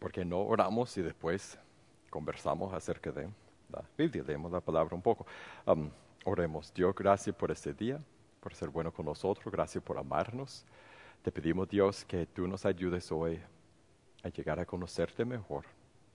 ¿Por qué no oramos y después conversamos acerca de la Biblia? Leemos la palabra un poco. Oremos. Dios, gracias por este día, por ser bueno con nosotros. Gracias por amarnos. Te pedimos, Dios, que tú nos ayudes hoy a llegar a conocerte mejor.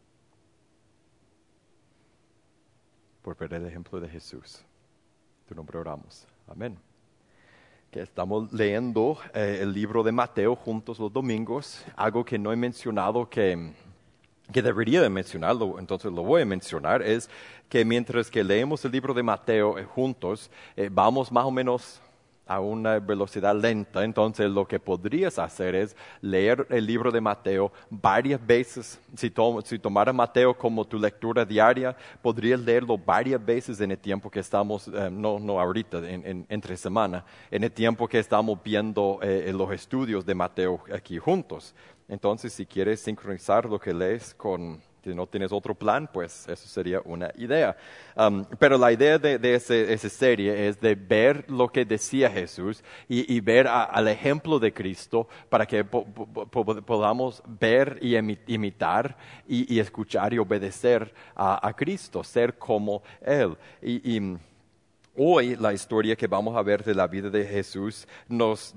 Por ver el ejemplo de Jesús. En tu nombre oramos. Amén. Que estamos leyendo el libro de Mateo juntos los domingos. Algo que no he mencionado que debería de mencionarlo, entonces lo voy a mencionar, es que mientras que leemos el libro de Mateo juntos, vamos más o menos a una velocidad lenta. Entonces lo que podrías hacer es leer el libro de Mateo varias veces. Si tomaras Mateo como tu lectura diaria, podrías leerlo varias veces en el tiempo que estamos, no ahorita, entre semana, en el tiempo que estamos viendo los estudios de Mateo aquí juntos. Entonces, si quieres sincronizar lo que lees si no tienes otro plan, pues eso sería una idea. Pero la idea de esa serie es de ver lo que decía Jesús y ver al ejemplo de Cristo para que podamos ver y imitar y escuchar y obedecer a Cristo, ser como Él. Hoy la historia que vamos a ver de la vida de Jesús nos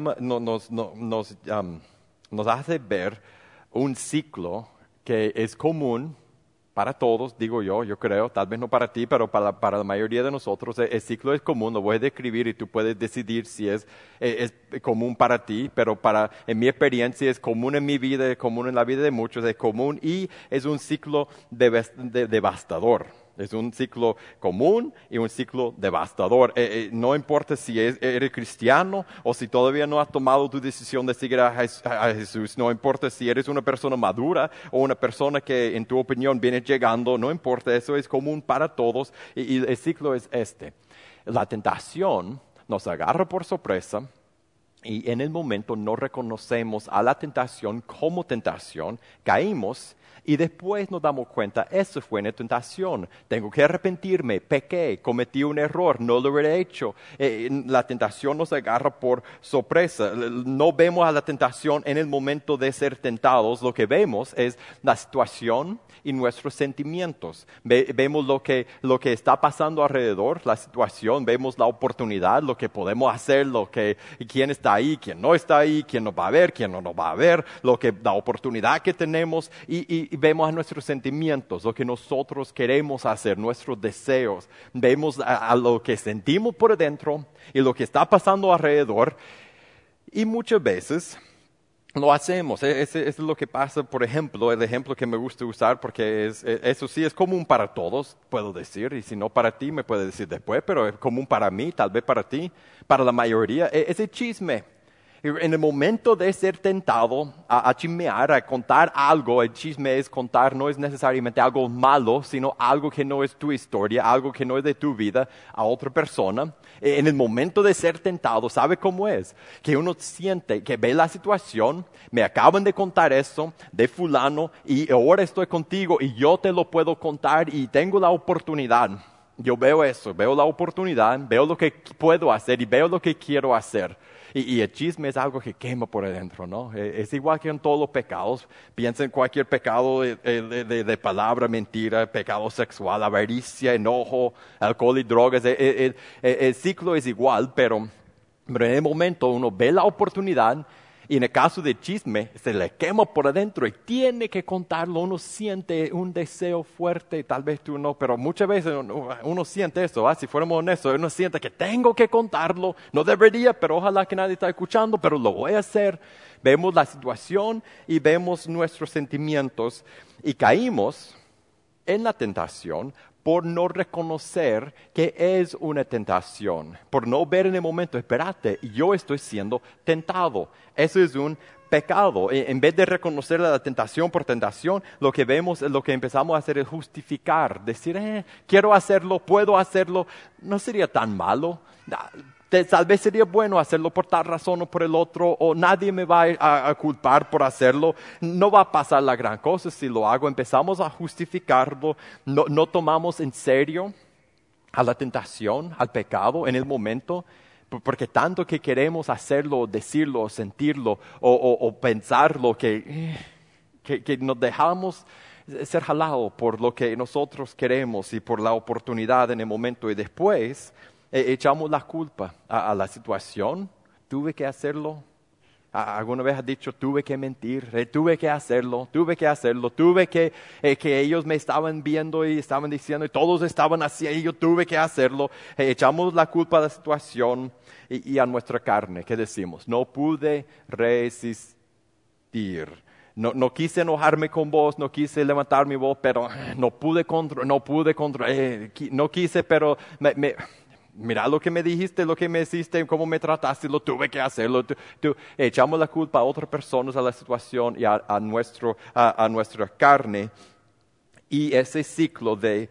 hace ver un ciclo que es común para todos, digo yo creo, tal vez no para ti, pero para la mayoría de nosotros. El ciclo es común, lo voy a describir y tú puedes decidir si es común para ti, pero en mi experiencia es común en mi vida, es común en la vida de muchos, es común y es un ciclo devastador. Es un ciclo común y un ciclo devastador. No importa si eres cristiano o si todavía no has tomado tu decisión de seguir a Jesús. No importa si eres una persona madura o una persona que en tu opinión viene llegando. No importa, eso es común para todos. Y el ciclo es este. La tentación nos agarra por sorpresa. Y en el momento no reconocemos a la tentación como tentación, caímos y después nos damos cuenta, eso fue una tentación, tengo que arrepentirme, pequé, cometí un error, no lo hubiera hecho. La tentación nos agarra por sorpresa, no vemos a la tentación en el momento de ser tentados, lo que vemos es la situación y nuestros sentimientos. Vemos lo que está pasando alrededor, la situación, vemos la oportunidad, lo que podemos hacer, quién está ahí, quién no está ahí, quién nos va a ver, quién no nos va a ver, la oportunidad que tenemos y vemos a nuestros sentimientos, lo que nosotros queremos hacer, nuestros deseos. Vemos a lo que sentimos por dentro y lo que está pasando alrededor y muchas veces lo hacemos. Eso es lo que pasa, por ejemplo, el ejemplo que me gusta usar porque eso sí es común para todos, puedo decir, y si no para ti me puedes decir después, pero es común para mí, tal vez para ti, para la mayoría, es el chisme. En el momento de ser tentado a chismear, a contar algo, el chisme es contar, no es necesariamente algo malo, sino algo que no es tu historia, algo que no es de tu vida a otra persona. En el momento de ser tentado, ¿sabe cómo es? Que uno siente, que ve la situación, me acaban de contar eso de fulano y ahora estoy contigo y yo te lo puedo contar y tengo la oportunidad. Yo veo eso, veo la oportunidad, veo lo que puedo hacer y veo lo que quiero hacer. Y el chisme es algo que quema por adentro, ¿no? Es igual que en todos los pecados. Piensa en cualquier pecado de palabra, mentira, pecado sexual, avaricia, enojo, alcohol y drogas. El ciclo es igual, pero en el momento uno ve la oportunidad y en el caso de chisme se le quema por adentro y tiene que contarlo. Uno siente un deseo fuerte, tal vez tú no, pero muchas veces uno siente eso. Si fuéramos honestos, uno siente que tengo que contarlo. No debería, pero ojalá que nadie está escuchando, pero lo voy a hacer. Vemos la situación y vemos nuestros sentimientos y caímos en la tentación por no reconocer que es una tentación, por no ver en el momento, espérate, yo estoy siendo tentado. Eso es un pecado. En vez de reconocer la tentación por tentación, lo que vemos, lo que empezamos a hacer es justificar, decir, quiero hacerlo, puedo hacerlo, no sería tan malo. Tal vez sería bueno hacerlo por tal razón o por el otro, o nadie me va a culpar por hacerlo. No va a pasar la gran cosa si lo hago. Empezamos a justificarlo, no tomamos en serio a la tentación, al pecado en el momento, porque tanto que queremos hacerlo, decirlo, sentirlo o pensarlo que que nos dejamos ser jalados por lo que nosotros queremos y por la oportunidad en el momento y después echamos la culpa a la situación. Tuve que hacerlo. ¿Alguna vez has dicho, tuve que mentir, tuve que hacerlo, tuve que ellos me estaban viendo y estaban diciendo y todos estaban así y yo tuve que hacerlo? Echamos la culpa a la situación y a nuestra carne. ¿Qué decimos? No pude resistir. No quise enojarme con vos, no quise levantar mi voz, pero no quise, pero mira lo que me dijiste, lo que me hiciste, cómo me trataste, lo tuve que hacerlo. Echamos la culpa a otras personas, a la situación y a nuestra carne. Y ese ciclo de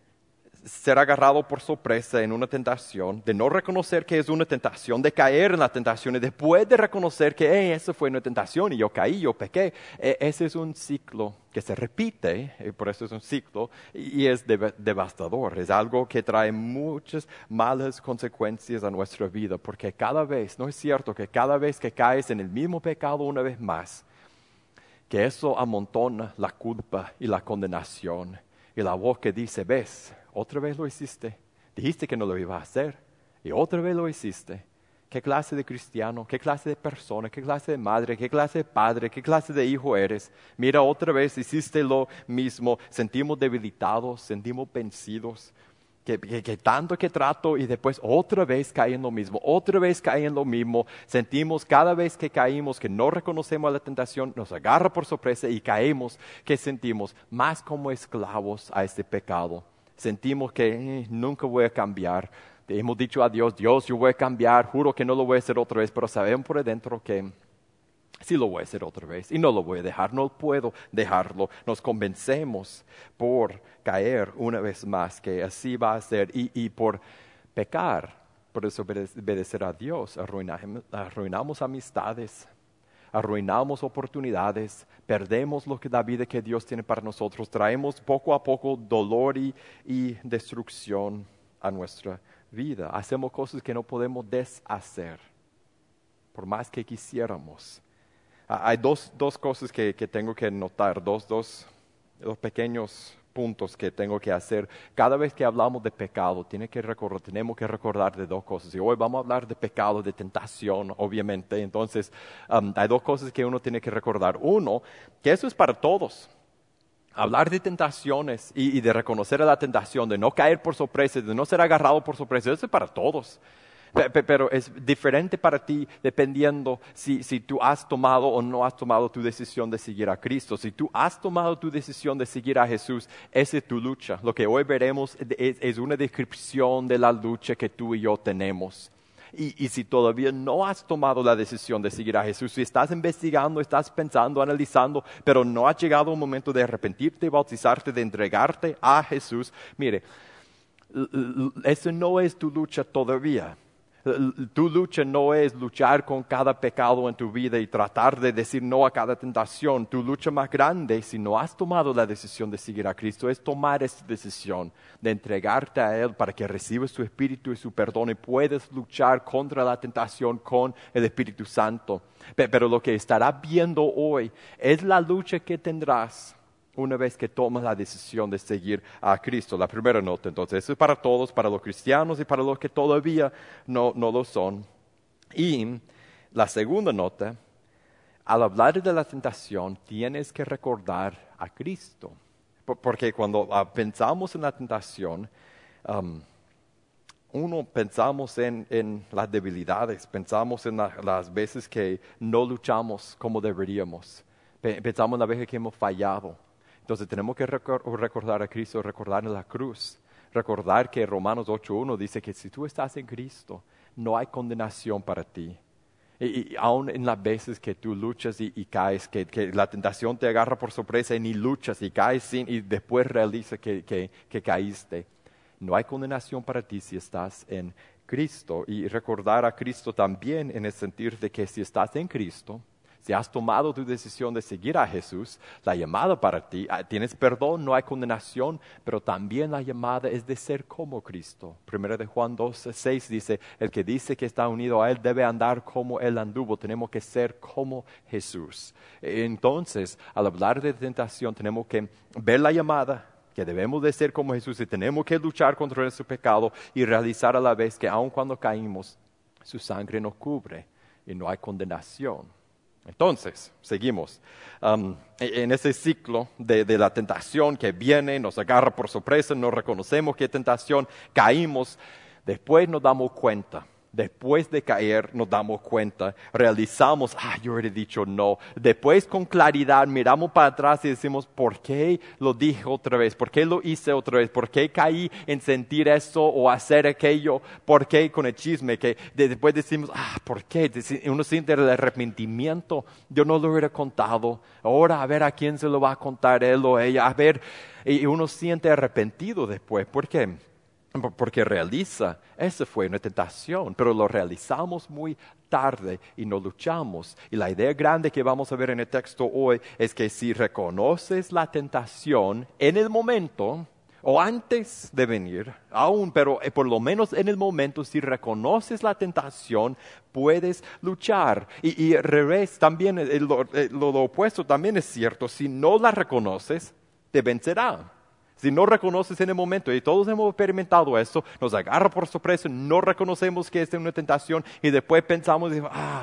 ser agarrado por sorpresa en una tentación, de no reconocer que es una tentación, de caer en la tentación y después de reconocer que eso fue una tentación y yo caí, yo pequé. Ese es un ciclo que se repite, por eso es un ciclo, y es devastador. Es algo que trae muchas malas consecuencias a nuestra vida, porque cada vez, no es cierto que cada vez que caes en el mismo pecado una vez más, que eso amontona la culpa y la condenación y la voz que dice, ves, otra vez lo hiciste, dijiste que no lo ibas a hacer y otra vez lo hiciste. ¿Qué clase de cristiano, qué clase de persona, qué clase de madre, qué clase de padre, qué clase de hijo eres? Mira, otra vez hiciste lo mismo, sentimos debilitados, sentimos vencidos. Que tanto que trato y después otra vez cae en lo mismo, otra vez cae en lo mismo. Sentimos cada vez que caímos, que no reconocemos la tentación, nos agarra por sorpresa y caemos, que sentimos más como esclavos a este pecado. Sentimos que nunca voy a cambiar. Hemos dicho a Dios, Dios, yo voy a cambiar, juro que no lo voy a hacer otra vez, pero sabemos por dentro que sí lo voy a hacer otra vez y no lo voy a dejar, no puedo dejarlo. Nos convencemos por caer una vez más que así va a ser y por pecar, por desobedecer a Dios, arruinamos amistades, arruinamos oportunidades, perdemos lo que la vida que Dios tiene para nosotros, traemos poco a poco dolor y destrucción a nuestra vida. Hacemos cosas que no podemos deshacer, por más que quisiéramos. Hay dos cosas que tengo que notar, dos pequeños puntos que tengo que hacer. Cada vez que hablamos de pecado, tenemos que recordar de dos cosas. Y hoy vamos a hablar de pecado, de tentación, obviamente. Entonces, hay dos cosas que uno tiene que recordar. Uno, que eso es para todos. Hablar de tentaciones y de reconocer la tentación, de no caer por sorpresa, de no ser agarrado por sorpresa, eso es para todos. Pero es diferente para ti dependiendo si tú has tomado o no has tomado tu decisión de seguir a Cristo. Si tú has tomado tu decisión de seguir a Jesús, esa es tu lucha. Lo que hoy veremos es una descripción de la lucha que tú y yo tenemos. Y si todavía no has tomado la decisión de seguir a Jesús, si estás investigando, estás pensando, analizando, pero no has llegado un momento de arrepentirte, bautizarte, de entregarte a Jesús, mire, eso no es tu lucha todavía. Tu lucha no es luchar con cada pecado en tu vida y tratar de decir no a cada tentación. Tu lucha más grande, si no has tomado la decisión de seguir a Cristo, es tomar esta decisión de entregarte a Él para que recibas su Espíritu y su perdón y puedas luchar contra la tentación con el Espíritu Santo. Pero lo que estarás viendo hoy es la lucha que tendrás una vez que tomas la decisión de seguir a Cristo. La primera nota, entonces, eso es para todos, para los cristianos y para los que todavía no lo son. Y la segunda nota, al hablar de la tentación, tienes que recordar a Cristo. Porque cuando pensamos en la tentación, pensamos en las debilidades, pensamos en las veces que no luchamos como deberíamos, pensamos en las veces que hemos fallado. Entonces tenemos que recordar a Cristo, recordar la cruz, recordar que Romanos 8:1 dice que si tú estás en Cristo, no hay condenación para ti. Y aún en las veces que tú luchas y caes, que la tentación te agarra por sorpresa y ni luchas y caes y después realizas que caíste, no hay condenación para ti si estás en Cristo. Y recordar a Cristo también en el sentido de que si estás en Cristo, Si has tomado tu decisión de seguir a Jesús, la llamada para ti, tienes perdón, no hay condenación, pero también la llamada es de ser como Cristo. 1 de Juan 2:6 dice, el que dice que está unido a Él debe andar como Él anduvo. Tenemos que ser como Jesús. Entonces, al hablar de tentación, tenemos que ver la llamada, que debemos de ser como Jesús y tenemos que luchar contra ese pecado y realizar a la vez que aun cuando caímos, su sangre nos cubre y no hay condenación. Entonces, seguimos. En ese ciclo de la tentación que viene, nos agarra por sorpresa, no reconocemos que es tentación, caímos, después nos damos cuenta. Después de caer nos damos cuenta, realizamos, yo he dicho no. Después con claridad miramos para atrás y decimos, ¿por qué lo dije otra vez? ¿Por qué lo hice otra vez? ¿Por qué caí en sentir eso o hacer aquello? ¿Por qué con el chisme? Que después decimos, ¿por qué? Uno siente el arrepentimiento, yo no lo hubiera contado. Ahora a ver a quién se lo va a contar él o ella. A ver, y uno siente arrepentido después. ¿Por qué? Porque esa fue una tentación, pero lo realizamos muy tarde y no luchamos. Y la idea grande que vamos a ver en el texto hoy es que si reconoces la tentación en el momento, o antes de venir, pero por lo menos en el momento, si reconoces la tentación, puedes luchar. Y al revés, también lo opuesto también es cierto, si no la reconoces, te vencerá. Si no reconoces en el momento, y todos hemos experimentado esto, nos agarra por sorpresa, no reconocemos que es una tentación y después pensamos,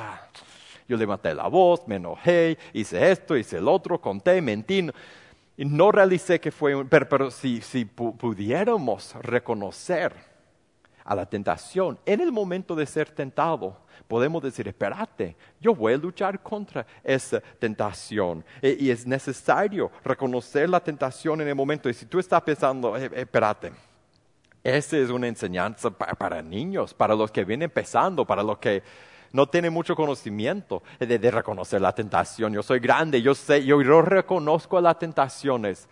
yo levanté la voz, me enojé, hice esto, hice el otro, conté, mentí, y no realicé que fue, pero si pudiéramos reconocer a la tentación en el momento de ser tentado, podemos decir, espérate, yo voy a luchar contra esa tentación. Y es necesario reconocer la tentación en el momento. Y si tú estás pensando, espérate, esa es una enseñanza para niños, para los que vienen empezando, para los que no tienen mucho conocimiento de reconocer la tentación. Yo soy grande, yo sé, yo reconozco las tentaciones.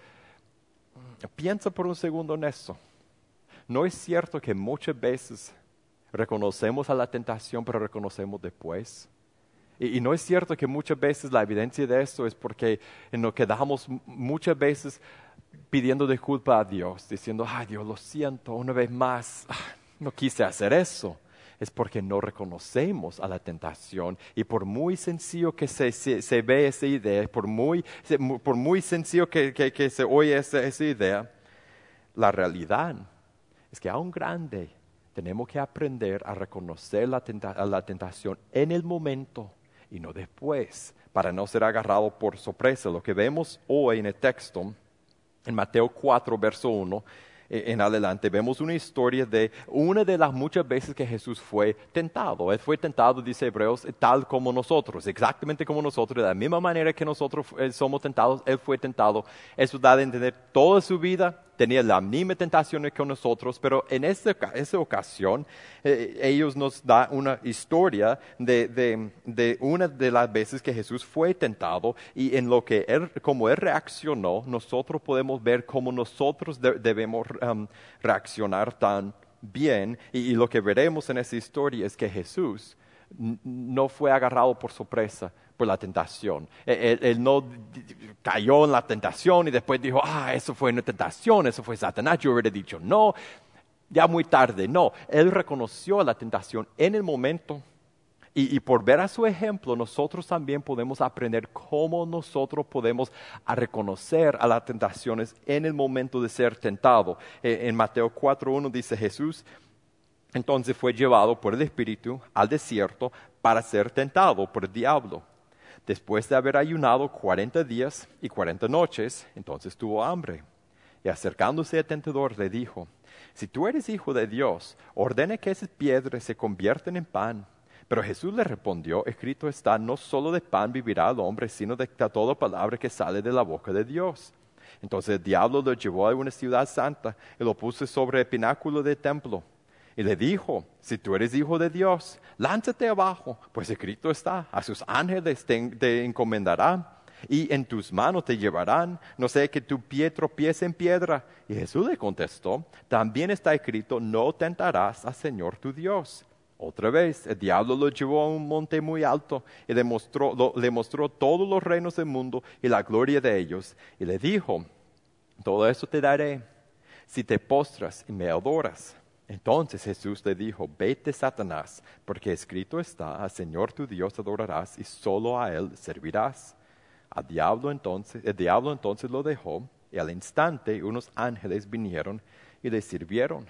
Piensa por un segundo en eso. ¿No es cierto que muchas veces reconocemos a la tentación, pero reconocemos después? Y no es cierto que muchas veces la evidencia de esto es porque nos quedamos muchas veces pidiendo disculpas a Dios, diciendo, Dios, lo siento, una vez más, no quise hacer eso. Es porque no reconocemos a la tentación. Y por muy sencillo que se ve esa idea, por muy sencillo que se oye esa idea, la realidad es que aún grande tenemos que aprender a reconocer la tentación en el momento y no después, para no ser agarrado por sorpresa. Lo que vemos hoy en el texto, en Mateo 4, verso 1, en adelante, vemos una historia de una de las muchas veces que Jesús fue tentado. Él fue tentado, dice Hebreos, tal como nosotros, exactamente como nosotros, de la misma manera que nosotros somos tentados, Él fue tentado. Eso da a entender toda su vida. Tenía las mismas tentaciones que nosotros, pero en esa ocasión ellos nos dan una historia de una de las veces que Jesús fue tentado y en lo que como Él reaccionó, nosotros podemos ver cómo nosotros debemos reaccionar tan bien. Y lo que veremos en esa historia es que Jesús no fue agarrado por sorpresa por la tentación. Él no cayó en la tentación y después dijo, eso fue una tentación, eso fue Satanás, yo hubiera dicho no, ya muy tarde. No, él reconoció la tentación en el momento y por ver a su ejemplo, nosotros también podemos aprender cómo nosotros podemos reconocer a las tentaciones en el momento de ser tentado. En Mateo 4:1 dice Jesús, entonces fue llevado por el Espíritu al desierto para ser tentado por el diablo. Después de haber ayunado 40 días y 40 noches, entonces tuvo hambre. Y acercándose al tentador le dijo, si tú eres hijo de Dios, ordena que esas piedras se conviertan en pan. Pero Jesús le respondió, escrito está, no solo de pan vivirá el hombre, sino de toda palabra que sale de la boca de Dios. Entonces el diablo lo llevó a una ciudad santa y lo puso sobre el pináculo del templo. Y le dijo, si tú eres hijo de Dios, lánzate abajo, pues escrito está, a sus ángeles te encomendarán, y en tus manos te llevarán, no sea que tu pie tropiece en piedra. Y Jesús le contestó, también está escrito, no tentarás al Señor tu Dios. Otra vez, el diablo lo llevó a un monte muy alto y le mostró todos los reinos del mundo y la gloria de ellos. Y le dijo, todo eso te daré si te postras y me adoras. Entonces Jesús le dijo, vete, Satanás, porque escrito está, al Señor tu Dios adorarás y solo a Él servirás. El diablo entonces lo dejó y al instante unos ángeles vinieron y le sirvieron.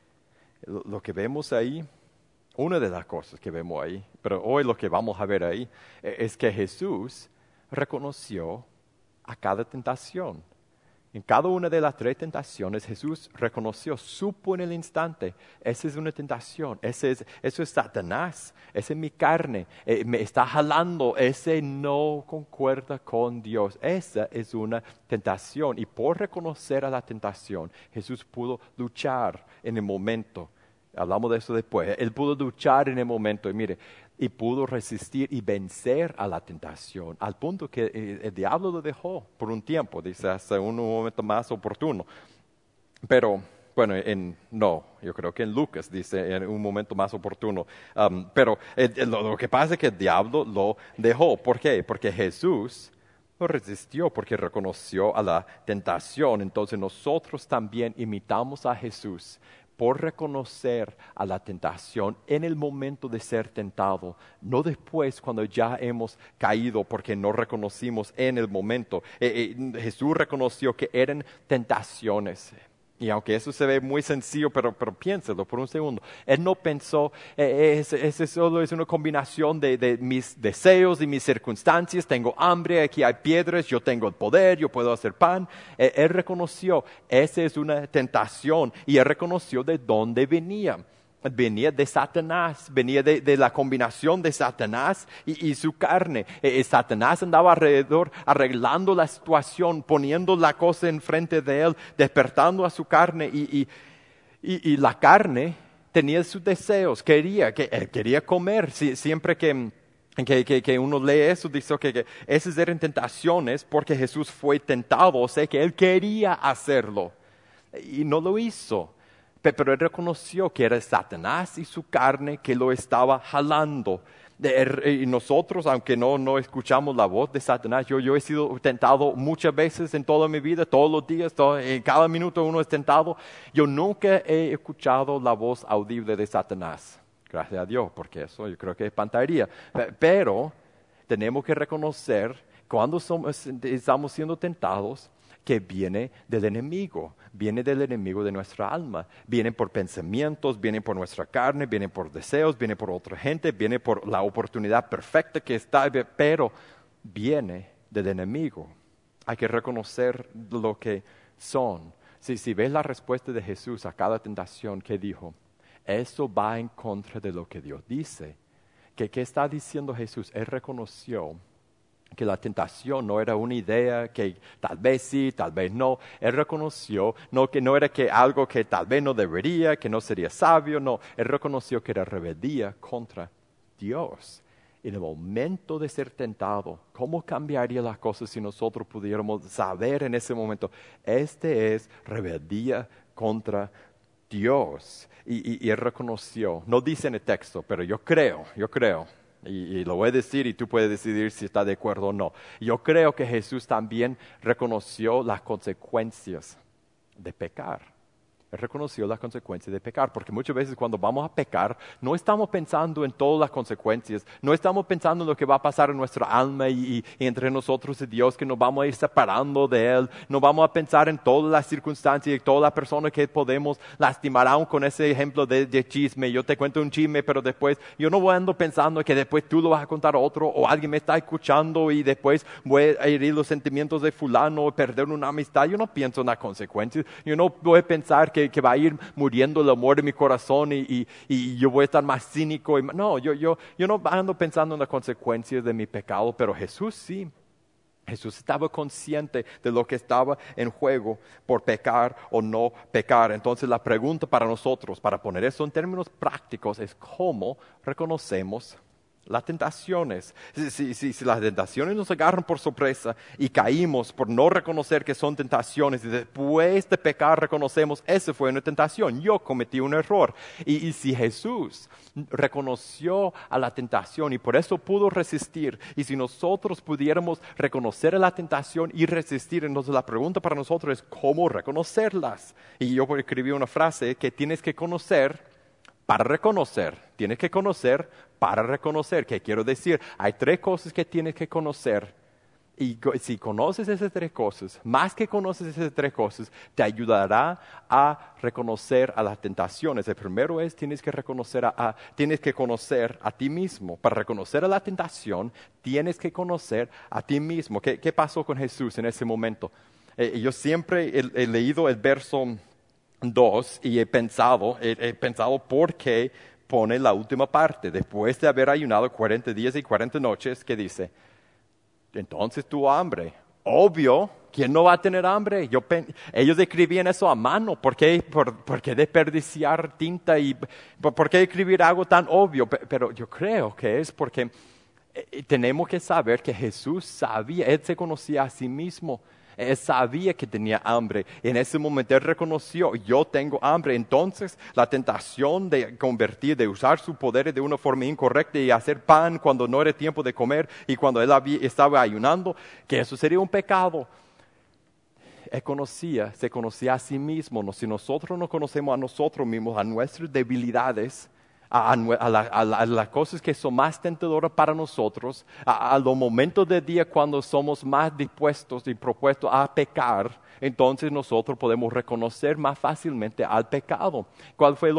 Lo que vemos ahí, una de las cosas que vemos ahí, pero hoy lo que vamos a ver ahí, es que Jesús reconoció a cada tentación. En cada una de las 3 tentaciones, Jesús reconoció, supo en el instante, esa es una tentación, eso es Satanás, esa es mi carne, me está jalando, ese no concuerda con Dios, esa es una tentación. Y por reconocer a la tentación, Jesús pudo luchar en el momento. Hablamos de eso después. Él pudo luchar en el momento y pudo resistir y vencer a la tentación, al punto que el diablo lo dejó por un tiempo, dice, hasta un momento más oportuno. Pero, bueno, yo creo que en Lucas dice en un momento más oportuno. Pero lo que pasa es que el diablo lo dejó. ¿Por qué? Porque Jesús lo resistió, porque reconoció a la tentación. Entonces nosotros también imitamos a Jesús por reconocer a la tentación en el momento de ser tentado, no después cuando ya hemos caído porque no reconocimos en el momento. Jesús reconoció que eran tentaciones. Y aunque eso se ve muy sencillo, pero piénselo por un segundo. Él no pensó, ese solo es una combinación de mis deseos y mis circunstancias. Tengo hambre, aquí hay piedras, yo tengo el poder, yo puedo hacer pan. Él reconoció, esa es una tentación. Y él reconoció de dónde venía. Venía de Satanás, venía de la combinación de Satanás y su carne. Satanás andaba alrededor arreglando la situación, poniendo la cosa enfrente de él, despertando a su carne y la carne tenía sus deseos, quería comer. Siempre que uno lee eso, dice que esas eran tentaciones porque Jesús fue tentado, o sea que él quería hacerlo y no lo hizo. Pero él reconoció que era Satanás y su carne que lo estaba jalando. Y nosotros, aunque no escuchamos la voz de Satanás, yo he sido tentado muchas veces en toda mi vida, todos los días, en cada minuto uno es tentado. Yo nunca he escuchado la voz audible de Satanás. Gracias a Dios, porque eso yo creo que espantaría. Pero tenemos que reconocer cuando estamos siendo tentados, que viene del enemigo de nuestra alma. Viene por pensamientos, viene por nuestra carne, viene por deseos, viene por otra gente, viene por la oportunidad perfecta que está, pero viene del enemigo. Hay que reconocer lo que son. Si ves la respuesta de Jesús a cada tentación que dijo, eso va en contra de lo que Dios dice. ¿Qué está diciendo Jesús? Él reconoció que la tentación no era una idea que tal vez sí, tal vez no. Él reconoció que no era que algo que tal vez no debería, que no sería sabio, no. Él reconoció que era rebeldía contra Dios. En el momento de ser tentado, ¿cómo cambiaría las cosas si nosotros pudiéramos saber en ese momento? Este es rebeldía contra Dios. Y él reconoció, no dice en el texto, pero yo creo. Y lo voy a decir y tú puedes decidir si estás de acuerdo o no. Yo creo que Jesús también reconoció las consecuencias de pecar. Él reconoció las consecuencias de pecar, porque muchas veces cuando vamos a pecar, no estamos pensando en todas las consecuencias, no estamos pensando en lo que va a pasar en nuestra alma y entre nosotros y Dios, que nos vamos a ir separando de Él, no vamos a pensar en todas las circunstancias y todas las personas que podemos lastimar, aún con ese ejemplo de chisme. Yo te cuento un chisme, pero después yo no ando pensando que después tú lo vas a contar a otro, o alguien me está escuchando y después voy a herir los sentimientos de fulano o perder una amistad. Yo no pienso en las consecuencias, yo no voy a pensar que va a ir muriendo el amor de mi corazón y yo voy a estar más cínico. No, yo no ando pensando en las consecuencias de mi pecado, pero Jesús sí. Jesús estaba consciente de lo que estaba en juego por pecar o no pecar. Entonces la pregunta para nosotros, para poner eso en términos prácticos, es cómo reconocemos Las tentaciones. Si las tentaciones nos agarran por sorpresa y caímos por no reconocer que son tentaciones y después de pecar reconocemos, esa fue una tentación, yo cometí un error. Y si Jesús reconoció a la tentación y por eso pudo resistir, y si nosotros pudiéramos reconocer a la tentación y resistir, entonces la pregunta para nosotros es ¿cómo reconocerlas? Y yo escribí una frase que tienes que conocer para reconocer, tienes que conocer para reconocer. ¿Qué quiero decir? Hay 3 cosas que tienes que conocer. Y si conoces esas 3 cosas, más que conoces esas 3 cosas, te ayudará a reconocer a las tentaciones. El primero es, tienes que conocer a ti mismo. Para reconocer a la tentación, tienes que conocer a ti mismo. ¿Qué pasó con Jesús en ese momento? Yo siempre he leído el verso 2 y he pensado por qué pone la última parte. Después de haber ayunado 40 días y 40 noches, ¿qué dice? Entonces tuvo hambre. Obvio, ¿quién no va a tener hambre? Ellos escribían eso a mano. ¿Por qué desperdiciar tinta y por qué escribir algo tan obvio? Pero yo creo que es porque tenemos que saber que Jesús sabía, Él se conocía a sí mismo. Él sabía que tenía hambre. En ese momento Él reconoció, yo tengo hambre. Entonces la tentación de usar su poder de una forma incorrecta y hacer pan cuando no era tiempo de comer y cuando Él estaba ayunando, que eso sería un pecado. Él se conocía a sí mismo. Si nosotros no conocemos a nosotros mismos, a nuestras debilidades, a las cosas que son más tentadoras para nosotros, a los momentos del día cuando somos más dispuestos y propuestos a pecar, entonces nosotros podemos reconocer más fácilmente al pecado. ¿Cuál fue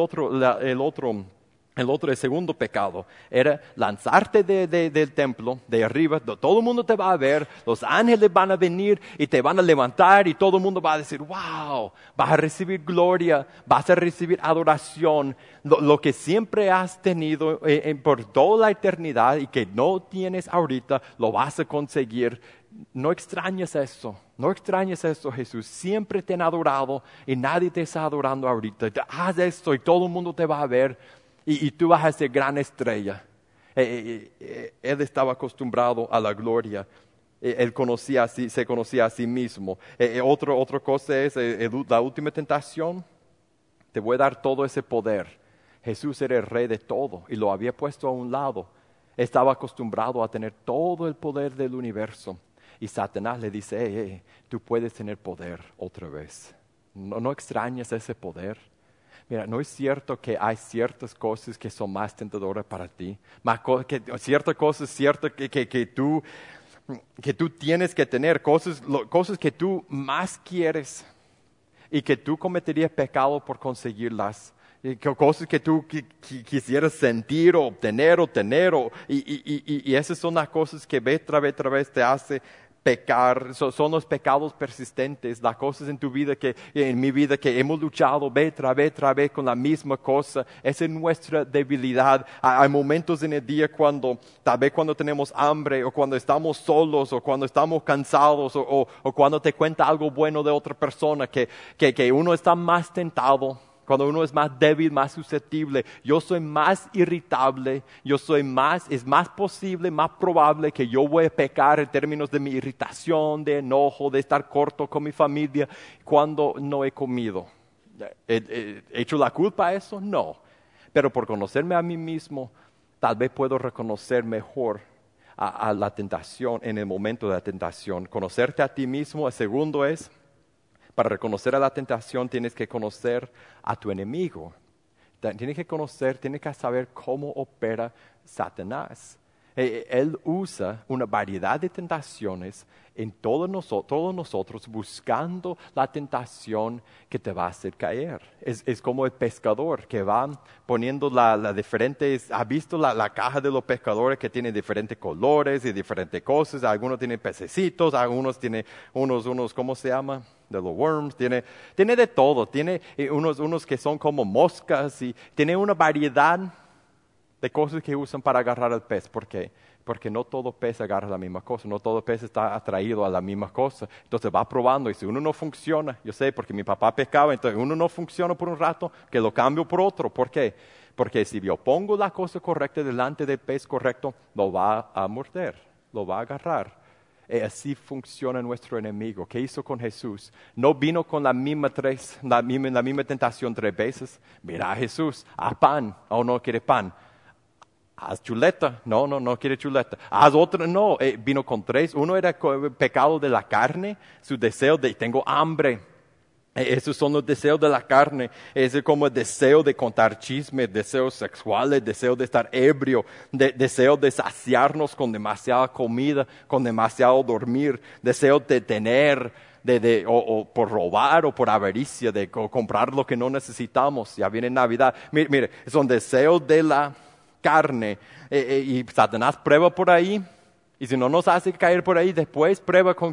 el segundo pecado? Era lanzarte del templo, de arriba, todo el mundo te va a ver, los ángeles van a venir y te van a levantar y todo el mundo va a decir, wow, vas a recibir gloria, vas a recibir adoración, lo que siempre has tenido por toda la eternidad y que no tienes ahorita, lo vas a conseguir. No extrañes eso, Jesús. Siempre te han adorado y nadie te está adorando ahorita. Haz esto y todo el mundo te va a ver. Y tú vas a ser gran estrella. Él estaba acostumbrado a la gloria. Él se conocía a sí mismo. Otra cosa es la última tentación. Te voy a dar todo ese poder. Jesús era el rey de todo y lo había puesto a un lado. Estaba acostumbrado a tener todo el poder del universo. Y Satanás le dice, tú puedes tener poder otra vez. No extrañas ese poder. Mira, ¿no es cierto que hay ciertas cosas que son más tentadoras para ti? Ciertas cosas que tú tienes que tener, cosas que tú más quieres y que tú cometerías pecado por conseguirlas. Cosas que tú quisieras sentir o obtener y esas son las cosas que vez tras vez te hace pecar. Son los pecados persistentes, las cosas en tu vida en mi vida que hemos luchado vez tras vez con la misma cosa. Esa es nuestra debilidad. Hay momentos en el día tal vez cuando tenemos hambre o cuando estamos solos o cuando estamos cansados o cuando te cuenta algo bueno de otra persona que uno está más tentado. Cuando uno es más débil, más susceptible, yo soy más irritable, es más posible, más probable que yo voy a pecar en términos de mi irritación, de enojo, de estar corto con mi familia cuando no he comido. ¿He hecho la culpa a eso? No. Pero por conocerme a mí mismo, tal vez puedo reconocer mejor a la tentación en el momento de la tentación. Conocerte a ti mismo, el segundo es, para reconocer a la tentación tienes que conocer a tu enemigo. Tienes que saber cómo opera Satanás. Él usa una variedad de tentaciones en todos nosotros buscando la tentación que te va a hacer caer. Es como el pescador que va poniendo las diferentes, ¿has visto la caja de los pescadores que tiene diferentes colores y diferentes cosas? Algunos tienen pececitos, algunos tienen unos ¿cómo se llama? De los worms, tiene de todo, tiene unos que son como moscas y tiene una variedad de cosas que usan para agarrar al pez. ¿Por qué? Porque no todo pez agarra la misma cosa, no todo pez está atraído a la misma cosa. Entonces va probando y si uno no funciona, yo sé porque mi papá pescaba, entonces uno no funciona por un rato, que lo cambio por otro. ¿Por qué? Porque si yo pongo la cosa correcta delante del pez correcto, lo va a morder, lo va a agarrar. Y así funciona nuestro enemigo. ¿Qué hizo con Jesús? No vino con la misma tentación 3 veces. Mira a Jesús, haz pan. Oh, no quiere pan. Haz chuleta. No quiere chuleta. Haz otra. No, vino con 3. Uno era el pecado de la carne, su deseo de tengo hambre. Esos son los deseos de la carne. Es como el deseo de contar chismes, deseos sexuales, deseo de estar ebrio, deseo de saciarnos con demasiada comida, con demasiado dormir, deseo de tener, o por robar o por avaricia, de comprar lo que no necesitamos. Ya viene Navidad. Mire, son deseos de la carne. Y Satanás prueba por ahí. Y si no nos hace caer por ahí, después prueba con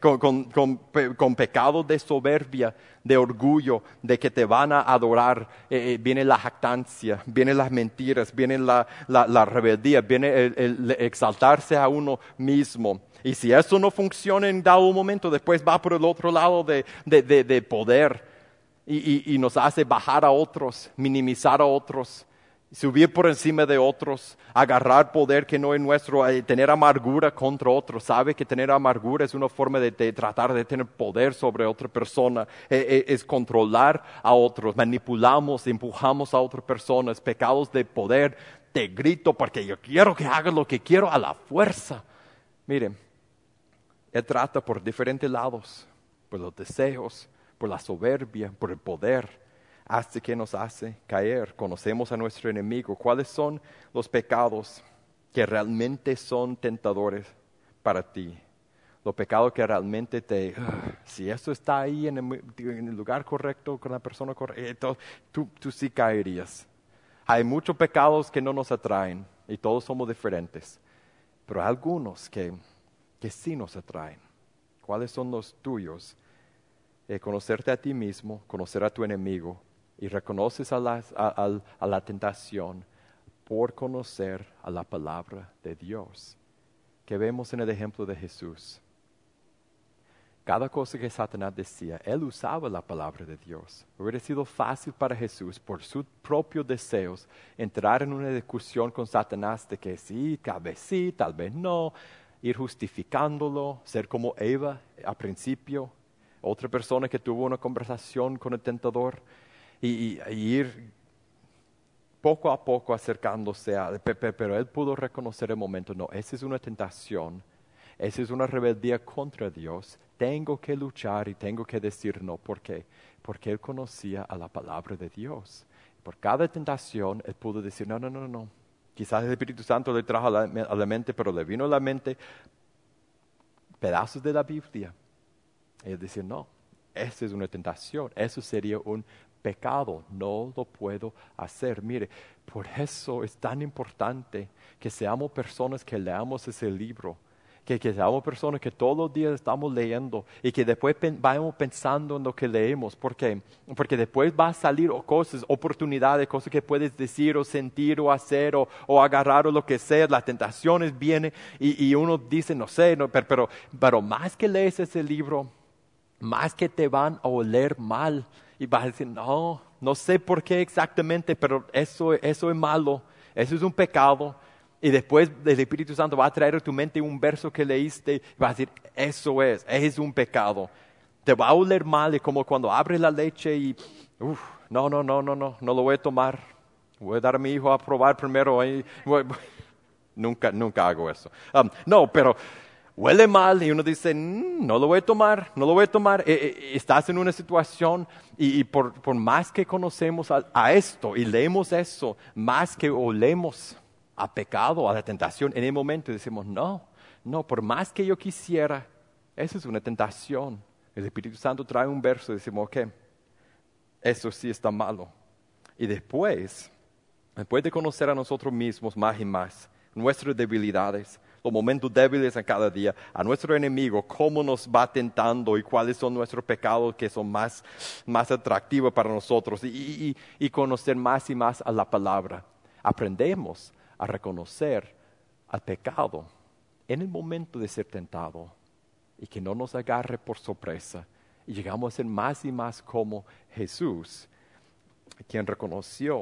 pecados de soberbia, de orgullo, de que te van a adorar. Viene la jactancia, vienen las mentiras, viene la rebeldía, viene el exaltarse a uno mismo. Y si eso no funciona en dado momento, después va por el otro lado de poder y nos hace bajar a otros, minimizar a otros. Subir por encima de otros, agarrar poder que no es nuestro, tener amargura contra otros. Sabe que tener amargura es una forma de tratar de tener poder sobre otra persona, es controlar a otros, manipulamos, empujamos a otras personas, pecados de poder, te grito porque yo quiero que hagas lo que quiero a la fuerza. Miren, él trata por diferentes lados, por los deseos, por la soberbia, por el poder. Hasta que nos hace caer. Conocemos a nuestro enemigo. ¿Cuáles son los pecados que realmente son tentadores para ti? Los pecados que realmente si eso está ahí en el lugar correcto, con la persona correcta, tú sí caerías. Hay muchos pecados que no nos atraen y todos somos diferentes. Pero hay algunos que sí nos atraen. ¿Cuáles son los tuyos? Conocerte a ti mismo, conocer a tu enemigo. Y reconoces a la tentación por conocer a la palabra de Dios, que vemos en el ejemplo de Jesús. Cada cosa que Satanás decía, él usaba la palabra de Dios. Hubiera sido fácil para Jesús, por sus propios deseos, entrar en una discusión con Satanás de que sí, tal vez no, ir justificándolo, ser como Eva al principio, otra persona que tuvo una conversación con el tentador. Y ir poco a poco acercándose pero él pudo reconocer el momento, no, esa es una tentación, esa es una rebeldía contra Dios, tengo que luchar y tengo que decir no. ¿Por qué? Porque él conocía a la palabra de Dios. Por cada tentación él pudo decir, no. Quizás el Espíritu Santo le trajo a la mente, pero le vino a la mente pedazos de la Biblia. Y él decía, no, esa es una tentación, eso sería un pecado, no lo puedo hacer. Mire, por eso es tan importante que seamos personas que leamos ese libro, que seamos personas que todos los días estamos leyendo y que después vayamos pensando en lo que leemos. ¿Por qué? Porque después va a salir cosas, oportunidades, cosas que puedes decir o sentir o hacer o agarrar o lo que sea. Las tentaciones vienen y uno dice, no sé, pero más que lees ese libro, más que te van a oler mal. Y vas a decir, no sé por qué exactamente, pero eso es malo, eso es un pecado. Y después el Espíritu Santo va a traer a tu mente un verso que leíste y vas a decir, eso es un pecado. Te va a oler mal, y como cuando abres la leche y, no lo voy a tomar. Voy a dar a mi hijo a probar primero. Nunca hago eso. Pero huele mal y uno dice, no lo voy a tomar. Estás en una situación y por más que conocemos a esto y leemos eso, más que olemos a pecado, a la tentación, en el momento decimos, no, por más que yo quisiera, eso es una tentación. El Espíritu Santo trae un verso y decimos, ok, eso sí está malo. Y después de conocer a nosotros mismos más y más, nuestras debilidades, los momentos débiles en cada día, a nuestro enemigo, cómo nos va tentando y cuáles son nuestros pecados que son más atractivos para nosotros y conocer más y más a la palabra. Aprendemos a reconocer al pecado en el momento de ser tentado y que no nos agarre por sorpresa. Y llegamos a ser más y más como Jesús, quien reconoció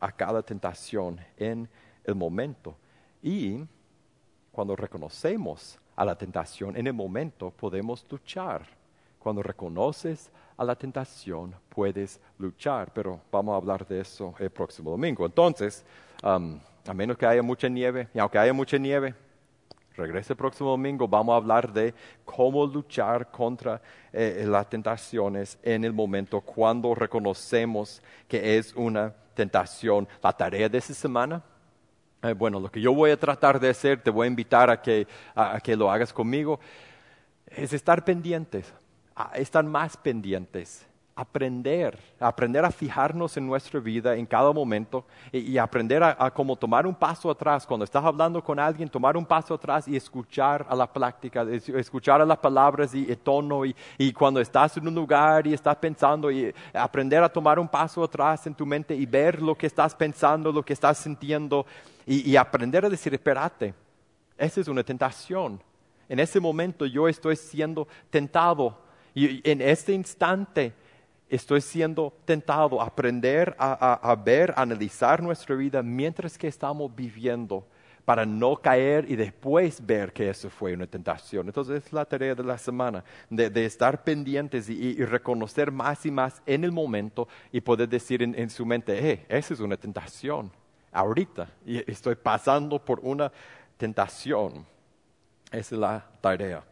a cada tentación en el momento. Y cuando reconocemos a la tentación en el momento, podemos luchar. Cuando reconoces a la tentación, puedes luchar. Pero vamos a hablar de eso el próximo domingo. Entonces, a menos que haya mucha nieve, y aunque haya mucha nieve, regrese el próximo domingo, vamos a hablar de cómo luchar contra las tentaciones en el momento cuando reconocemos que es una tentación. La tarea de esta semana, bueno, lo que yo voy a tratar de hacer, te voy a invitar a que lo hagas conmigo, es estar pendientes, a estar más pendientes, aprender a fijarnos en nuestra vida en cada momento y aprender a como tomar un paso atrás. Cuando estás hablando con alguien, tomar un paso atrás y escuchar a la práctica, escuchar a las palabras y el tono y cuando estás en un lugar y estás pensando y aprender a tomar un paso atrás en tu mente y ver lo que estás pensando, lo que estás sintiendo y aprender a decir, espérate, esa es una tentación. En ese momento yo estoy siendo tentado y en este instante estoy siendo tentado a aprender a ver, a analizar nuestra vida mientras que estamos viviendo para no caer y después ver que eso fue una tentación. Entonces es la tarea de la semana, de estar pendientes y reconocer más y más en el momento y poder decir en su mente, esa es una tentación ahorita y estoy pasando por una tentación. Esa es la tarea.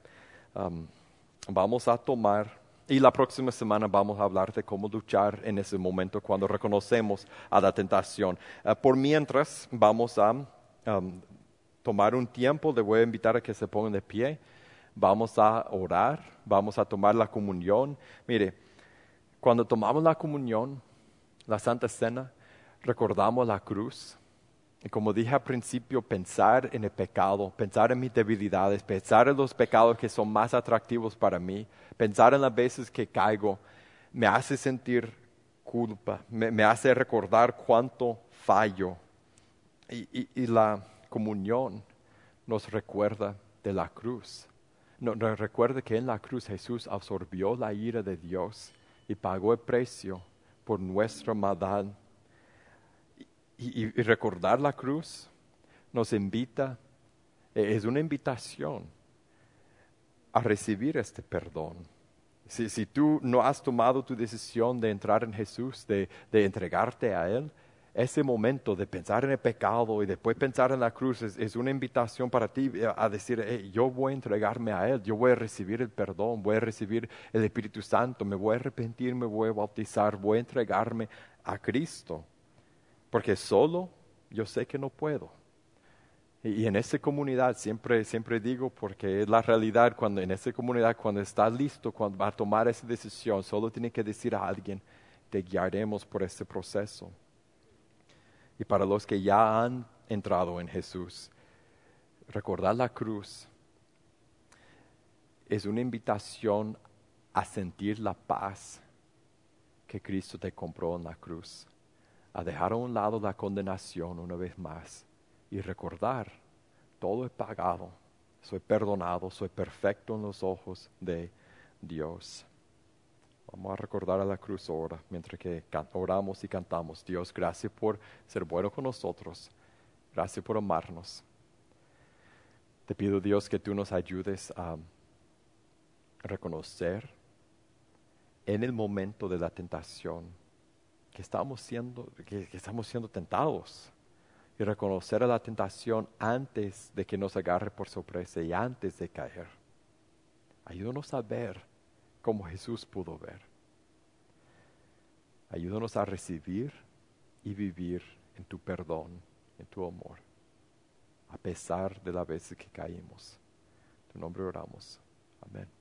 Vamos a tomar, y la próxima semana vamos a hablar de cómo luchar en ese momento cuando reconocemos a la tentación. Por mientras, vamos a tomar un tiempo, le voy a invitar a que se pongan de pie. Vamos a orar, vamos a tomar la comunión. Mire, cuando tomamos la comunión, la Santa Cena, recordamos la cruz. Y como dije al principio, pensar en el pecado, pensar en mis debilidades, pensar en los pecados que son más atractivos para mí, pensar en las veces que caigo, me hace sentir culpa, me hace recordar cuánto fallo. Y la comunión nos recuerda de la cruz. Nos recuerda que en la cruz Jesús absorbió la ira de Dios y pagó el precio por nuestra maldad. Y recordar la cruz nos invita, es una invitación a recibir este perdón. Si tú no has tomado tu decisión de entrar en Jesús, de entregarte a Él, ese momento de pensar en el pecado y después pensar en la cruz es una invitación para ti a decir, yo voy a entregarme a Él, yo voy a recibir el perdón, voy a recibir el Espíritu Santo, me voy a arrepentir, me voy a bautizar, voy a entregarme a Cristo. Porque solo yo sé que no puedo. Y en esa comunidad, siempre digo, porque es la realidad, en esa comunidad, cuando estás listo, cuando vas a tomar esa decisión, solo tienes que decir a alguien, te guiaremos por este proceso. Y para los que ya han entrado en Jesús, recordar la cruz es una invitación a sentir la paz que Cristo te compró en la cruz. A dejar a un lado la condenación una vez más y recordar, todo es pagado, soy perdonado, soy perfecto en los ojos de Dios. Vamos a recordar a la cruz ahora, mientras que oramos y cantamos. Dios, gracias por ser bueno con nosotros, gracias por amarnos. Te pido, Dios, que tú nos ayudes a reconocer en el momento de la tentación que estamos siendo tentados y reconocer a la tentación antes de que nos agarre por sorpresa y antes de caer. Ayúdanos a ver como Jesús pudo ver. Ayúdanos a recibir y vivir en tu perdón, en tu amor, a pesar de las veces que caímos. En tu nombre oramos. Amén.